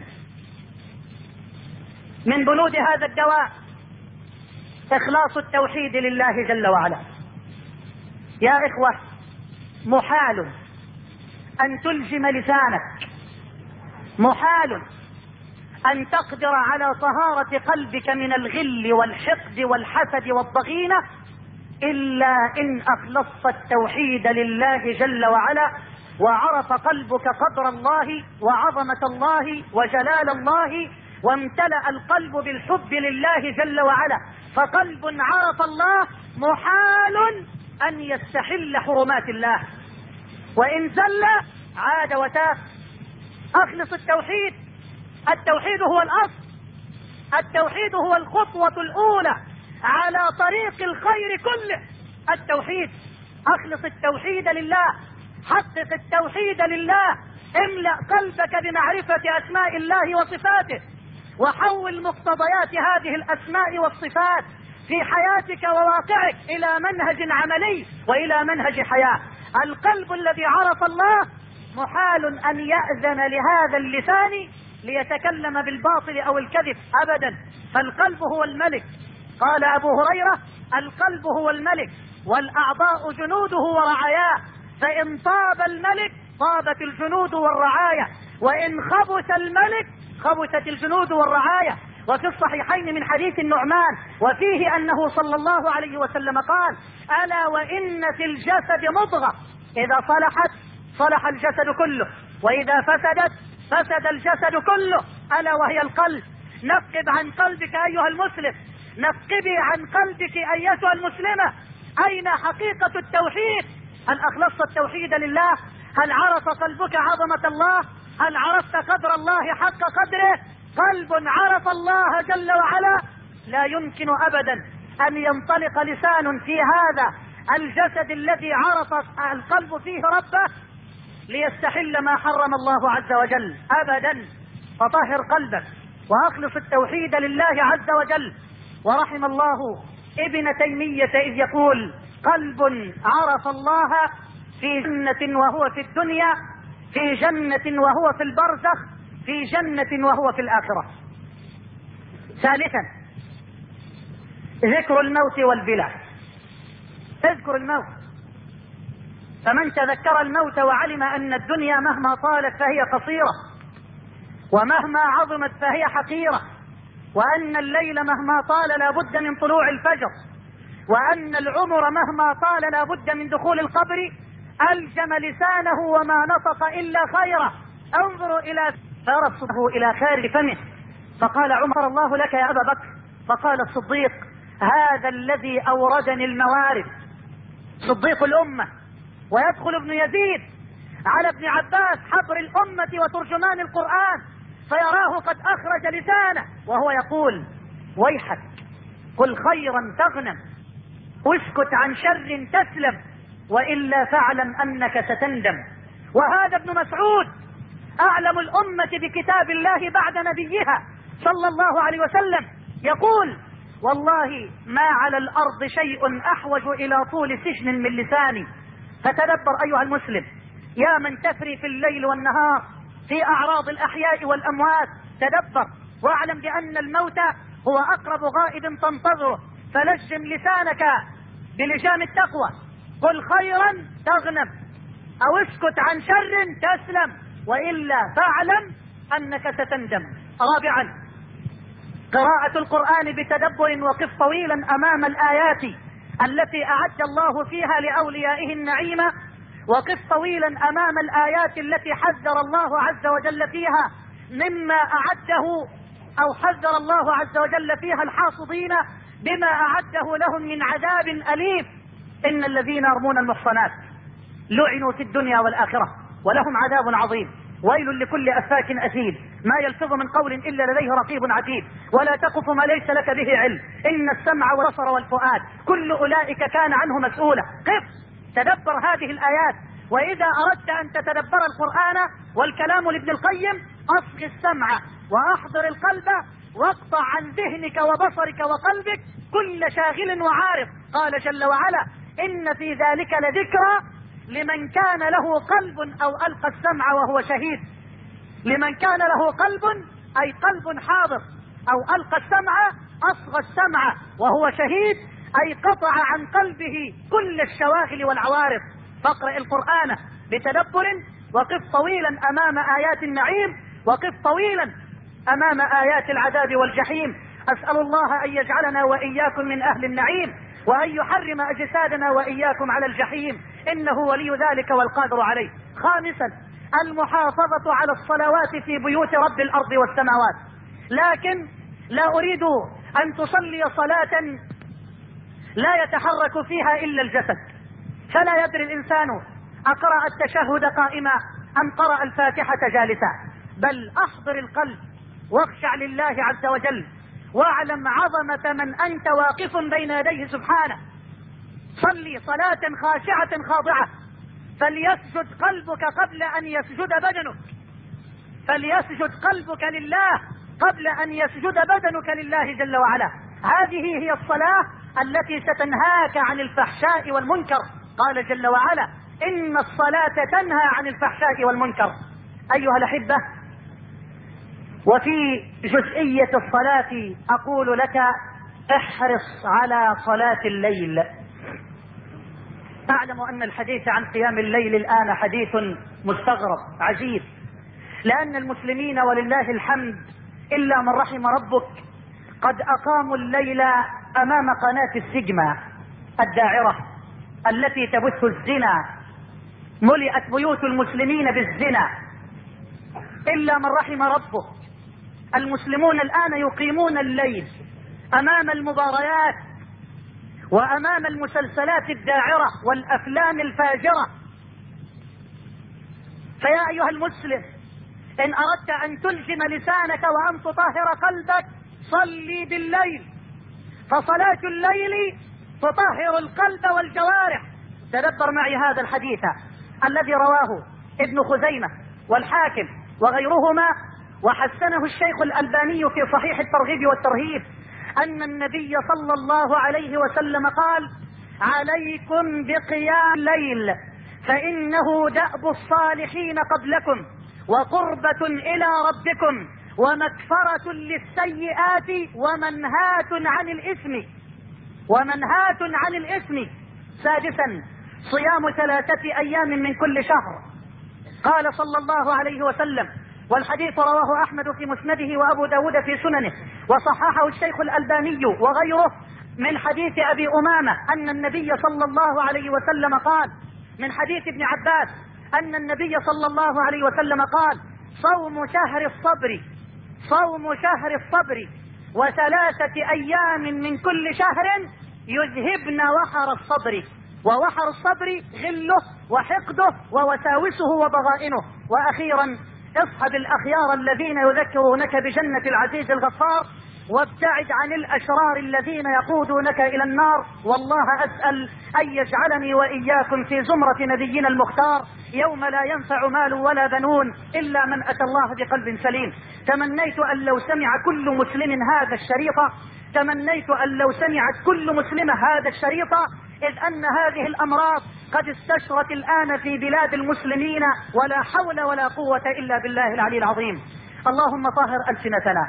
من بنود هذا الدواء إخلاص التوحيد لله جل وعلا. يا إخوة، محال أن تلجم لسانك، محال أن تقدر على طهارة قلبك من الغل والحقد والحسد والضغينة إلا إن أخلصت التوحيد لله جل وعلا، وعرف قلبك قدر الله وعظمة الله وجلال الله، وامتلأ القلب بالحب لله جل وعلا. فقلب عرف الله محال أن يستحل حرمات الله، وإن زل عاد وتاب. أخلص التوحيد. التوحيد هو الأصل، التوحيد هو الخطوة الأولى على طريق الخير كله. التوحيد. أخلص التوحيد لله، حقق التوحيد لله، املأ قلبك بمعرفة أسماء الله وصفاته، وحول مقتضيات هذه الأسماء والصفات في حياتك وواقعك إلى منهج عملي وإلى منهج حياة. القلب الذي عرف الله محال أن يأذن لهذا اللسان ليتكلم بالباطل أو الكذب أبدا، فالقلب هو الملك. قال أبو هريرة: القلب هو الملك والأعضاء جنوده ورعاياه، فإن طاب الملك طابت الجنود والرعايا، وإن خبث الملك خبثت الجنود والرعايا. وفي الصحيحين من حديث النعمان وفيه أنه صلى الله عليه وسلم قال: ألا وإن في الجسد مضغة إذا صلحت صلح الجسد كله، وإذا فسدت فسد الجسد كله، ألا وهي القلب. نقب عن قلبك أيها المسلم، نقبي عن قلبك أيتها المسلمة، أين حقيقة التوحيد؟ هل أخلصت التوحيد لله؟ هل عرف قلبك عظمة الله؟ هل عرفت قدر الله حق قدره؟ قلب عرف الله جل وعلا لا يمكن أبدا أن ينطلق لسان في هذا الجسد الذي عرف القلب فيه ربه ليستحل ما حرم الله عز وجل أبدا. فطهر قلبك وأخلص التوحيد لله عز وجل. ورحم الله ابن تيمية إذ يقول: قلب عرف الله في جنة وهو في الدنيا، في جنة وهو في البرزخ، في جنة وهو في الآخرة. ثالثا ذكر الموت والبلاء. اذكر الموت، فمن تذكر الموت وعلم أن الدنيا مهما طالت فهي قصيرة، ومهما عظمت فهي حقيرة، وأن الليل مهما طال لا بد من طلوع الفجر، وأن العمر مهما طال لا بد من دخول القبر، ألجم لسانه وما نطق إلا خيرا. انظروا إلى فرصه إلى خارج فمه، فقال عمر: الله لك يا أبا بكر. فقال الصديق: هذا الذي أوردني الموارد. صديق الأمة. ويدخل ابن يزيد على ابن عباس حبر الأمة وترجمان القرآن فيراه قد أخرج لسانه وهو يقول: ويحك، قل خيرا تغنم، واسكت عن شر تسلم، وإلا فاعلم أنك ستندم. وهذا ابن مسعود أعلم الأمة بكتاب الله بعد نبيها صلى الله عليه وسلم يقول: والله ما على الأرض شيء أحوج إلى طول سجن من لساني. فتدبر أيها المسلم، يا من تفري في الليل والنهار في أعراض الأحياء والأموات، تدبر واعلم بأن الموت هو أقرب غائب تنتظره. فلجم لسانك بلجام التقوى، قل خيرا تغنم، أو اسكت عن شر تسلم، وإلا فاعلم أنك ستندم. رابعا قراءة القرآن بتدبر، وقف طويلا أمام الآيات التي أعد الله فيها لأوليائه النعيم، وقف طويلا أمام الآيات التي حذر الله عز وجل فيها مما أعده أو حذر الله عز وجل فيها الحاصدين بما أعده لهم من عذاب أليم. إن الذين يرمون المحصنات لعنوا في الدنيا والآخرة ولهم عذاب عظيم. ويل لكل أفاك أثيم، ما يلفظ من قول إلا لديه رقيب عتيد. ولا تقف ما ليس لك به علم، إن السمع والبصر والفؤاد كل أولئك كان عنه مسؤولا. قف تدبر هذه الآيات. وإذا أردت أن تتدبر القرآن والكلام لابن القيم، أصغ السمع وأحضر القلب واقطع عن ذهنك وبصرك وقلبك كل شاغل وعارض. قال جل وعلا: إن في ذلك لذكرى لمن كان له قلب أو ألقى السمع وهو شهيد. لمن كان له قلب أي قلب حاضر، أو ألقى السمع أصغى السمع وهو شهيد، أي قطع عن قلبه كل الشواغل والعوارض. فاقرأ القرآن بتدبر، وقف طويلا أمام آيات النعيم، وقف طويلا أمام آيات العذاب والجحيم. أسأل الله أن يجعلنا وإياكم من أهل النعيم، وأن يحرم أجسادنا وإياكم على الجحيم، إنه ولي ذلك والقادر عليه. خامسا المحافظة على الصلوات في بيوت رب الأرض والسماوات. لكن لا أريد أن تصلي صلاة لا يتحرك فيها إلا الجسد، فلا يدري الإنسان أقرأ التشهد قائما أم قرأ الفاتحة جالسا، بل أحضر القلب واخشع لله عز وجل، واعلم عظمة من أنت واقف بين يديه سبحانه. صلي صلاة خاشعة خاضعة، فليسجد قلبك قبل أن يسجد بدنك، فليسجد قلبك لله قبل أن يسجد بدنك لله جل وعلا. هذه هي الصلاة التي ستنهاك عن الفحشاء والمنكر. قال جل وعلا: إن الصلاة تنهى عن الفحشاء والمنكر. أيها الأحبة، وفي جزئية الصلاة أقول لك: احرص على صلاة الليل. أعلم أن الحديث عن قيام الليل الآن حديث مستغرب عجيب، لأن المسلمين ولله الحمد إلا من رحم ربك قد أقاموا الليل أمام قناة السجمة الداعرة التي تبث الزنا. ملئت بيوت المسلمين بالزنا إلا من رحم ربك. المسلمون الآن يقيمون الليل أمام المباريات وأمام المسلسلات الداعرة والأفلام الفاجرة. فيا أيها المسلم، إن أردت أن تلزم لسانك وأن تطهر قلبك صلي بالليل، فصلاة الليل تطهر القلب والجوارح. تدبر معي هذا الحديث الذي رواه ابن خزيمة والحاكم وغيرهما وحسنه الشيخ الألباني في صحيح الترغيب والترهيب، أن النبي صلى الله عليه وسلم قال: عليكم بقيام الليل فإنه دأب الصالحين قبلكم وقربة إلى ربكم ومكفرة للسيئات ومنهاة عن الإثم ومنهاة عن الإثم. سادسا، صيام ثلاثة أيام من كل شهر. قال صلى الله عليه وسلم، والحديث رواه أحمد في مسنده وأبو داود في سننه وصححه الشيخ الألباني وغيره، من حديث أبي أمامة أن النبي صلى الله عليه وسلم قال، من حديث ابن عباس أن النبي صلى الله عليه وسلم قال: صوم شهر الصبر صوم شهر الصبر وثلاثة أيام من كل شهر يذهبن وحر الصبر. ووحر الصبر غله وحقده ووساوسه وضغائنه. وأخيرا، اصحب الأخيار الذين يذكرونك بجنة العزيز الغفار، وابتعد عن الأشرار الذين يقودونك إلى النار. والله أسأل أن يجعلني وإياكم في زمرة نبينا المختار يوم لا ينفع مال ولا بنون إلا من أتى الله بقلب سليم. تمنيت أن لو سمع كل مسلم هذا الشريط تمنيت أن لو سمعت كل مسلمة هذا الشريط إذ أن هذه الأمراض قد استشرت الآن في بلاد المسلمين، ولا حول ولا قوة إلا بالله العلي العظيم. اللهم طهر ألسنتنا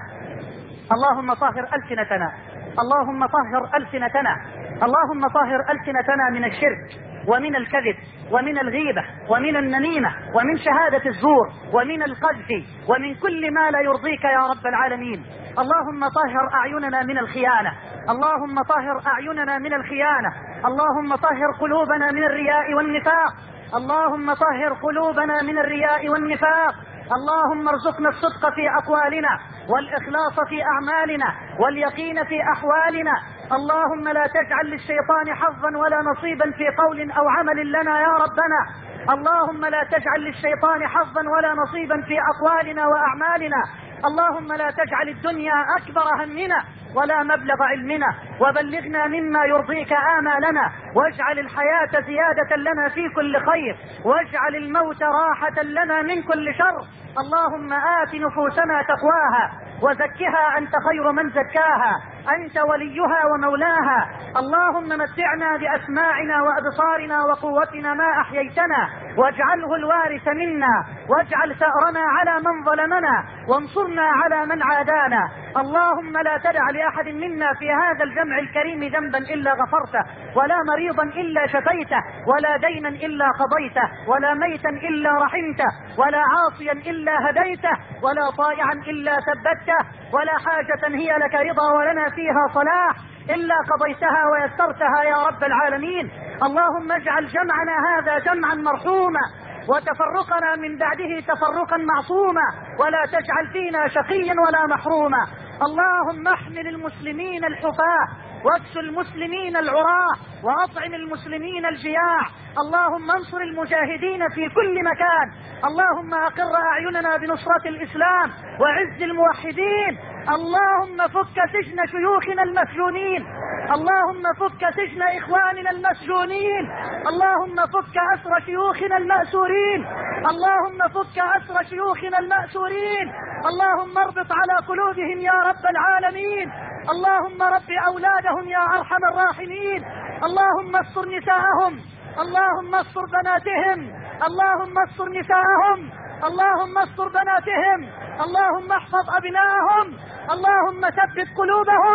اللهم طهر ألسنتنا اللهم طهر ألسنتنا اللهم طهر ألسنتنا من الشرك ومن الكذب ومن الغيبة ومن النميمة ومن شهادة الزور ومن القذف ومن كل ما لا يرضيك يا رب العالمين. اللهم طهر أعيننا من الخيانة اللهم طهر أعيننا من الخيانة اللهم طهر قلوبنا من الرياء والنفاق اللهم طهر قلوبنا من الرياء والنفاق. اللهم ارزقنا الصدق في أقوالنا والإخلاص في أعمالنا واليقين في أحوالنا. اللهم لا تجعل للشيطان حظا ولا نصيبا في قول أو عمل لنا يا ربنا. اللهم لا تجعل للشيطان حظا ولا نصيبا في أقوالنا وأعمالنا. اللهم لا تجعل الدنيا أكبر همنا ولا مبلغ علمنا، وبلغنا مما يرضيك آمالنا، واجعل الحياة زيادة لنا في كل خير، واجعل الموت راحة لنا من كل شر. اللهم آت نفوسنا تقواها وزكها أنت خير من زكاها، أنت وليها ومولاها. اللهم متعنا بأسماعنا وأبصارنا وقوتنا ما أحييتنا، واجعله الوارث منا، واجعل ثأرنا على من ظلمنا، وانصرنا على من عادانا. اللهم لا تدع لأحد منا في هذا الجمع الكريم ذنبا إلا غفرته، ولا مريضا إلا شفيته، ولا دينا إلا قضيته، ولا ميتا إلا رحمته، ولا عاصيا إلا هديته، ولا طائعا إلا ثبته، ولا حاجة هي لك رضا ولنا فيها صلاح إلا قضيتها ويسرتها يا رب العالمين. اللهم اجعل جمعنا هذا جمعا مرحوما، وتفرقنا من بعده تفرقا معصوما، ولا تجعل فينا شقيا ولا محروما. اللهم احمل المسلمين الحفاة، واكس المسلمين العراة، وأطعم المسلمين الجياع. اللهم انصر المجاهدين في كل مكان. اللهم أقر أعيننا بنصرة الإسلام وعز الموحدين. اللهم فك سجن شيوخنا المسجونين، اللهم فك سجن إخواننا المسجونين، اللهم فك أسر شيوخنا المأسورين، اللهم فك أسر شيوخنا المأسورين. اللهم اربط على قلوبهم يا رب العالمين. اللهم رب أولادهم يا أرحم الراحمين. اللهم استر نساءهم، اللهم استر بناتهم، اللهم استر نساءهم، اللهم استر بناتهم، اللهم احفظ أبناءهم، اللهم ثبت قلوبهم،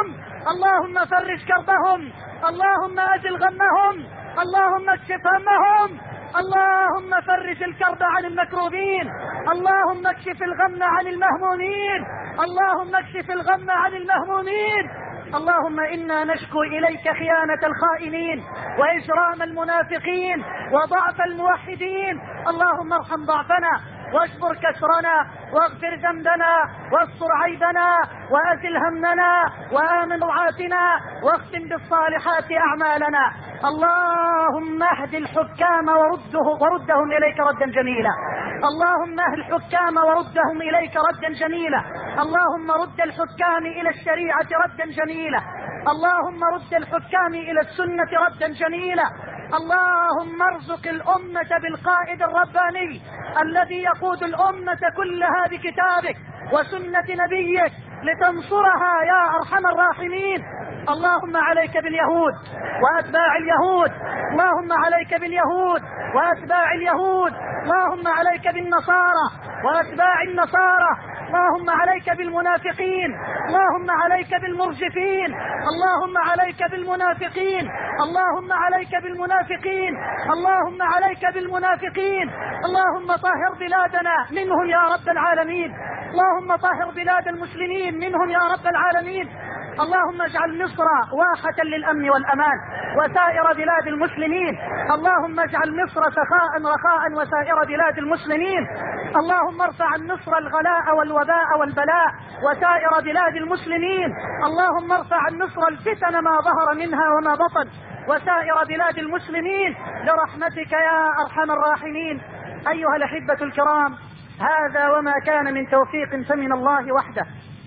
اللهم فرج كربهم، اللهم أزل غمهم، اللهم اكشف همهم، اللهم فرج الكرب عن المكروبين، اللهم اكشف الغم عن المهمومين، اللهم اكشف الغم عن المهمومين. اللهم إنا نشكو إليك خيانة الخائنين وإجرام المنافقين وضعف الموحدين. اللهم ارحم ضعفنا واجبر كسرنا واغفر ذنبنا واستر عيبنا وأزل همنا وآمن روعاتنا واختم بالصالحات أعمالنا. اللهم اهد الحكام ورده وردهم إليك ردا جميلا، اللهم اهد الحكام وردهم إليك ردا جميلا، اللهم رد الحكام إلى الشريعة ردا جميلا، اللهم رد الحكام إلى السنة ردا جميلا. اللهم ارزق الأمة بالقائد الرباني الذي يقود الأمة كلها بكتابك وسنة نبيك لتنصرها يا أرحم الراحمين. اللهم عليك باليهود وأتباع اليهود، اللهم عليك باليهود وأتباع اليهود، اللهم عليك بالنصارى وأتباع النصارى، اللهم عليك بالمنافقين، اللهم عليك بالمرجفين، اللهم عليك بالمنافقين، اللهم عليك بالمنافقين، اللهم عليك بالمنافقين. اللهم طهر بلادنا منهم يا رب العالمين، اللهم طهر بلاد المسلمين منهم يا رب العالمين. اللهم اجعل مصر واحة للأمن والأمان وسائر بلاد المسلمين، اللهم اجعل مصر سخاء رخاء وسائر بلاد المسلمين. اللهم ارفع عن مصر الغلاء والوباء والبلاء وسائر بلاد المسلمين، اللهم ارفع عن مصر الفتن ما ظهر منها وما بطن وسائر بلاد المسلمين برحمتك يا أرحم الراحمين. أيها الأحبة الكرام، هذا وما كان من توفيق فمن الله وحده،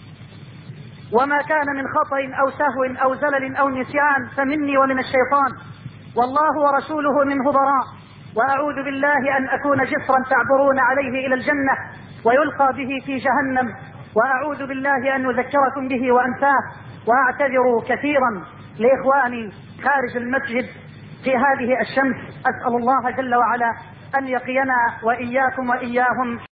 وما كان من خطأ أو سهو أو زلل أو نسيان فمني ومن الشيطان، والله ورسوله منه براء. وأعوذ بالله أن أكون جسرا تعبرون عليه إلى الجنة ويلقى به في جهنم، وأعوذ بالله أن أذكركم به وأنساه، وأعتذر كثيرا لإخواني خارج المسجد في هذه الشمس. أسأل الله جل وعلا أن يقينا وإياكم وإياهم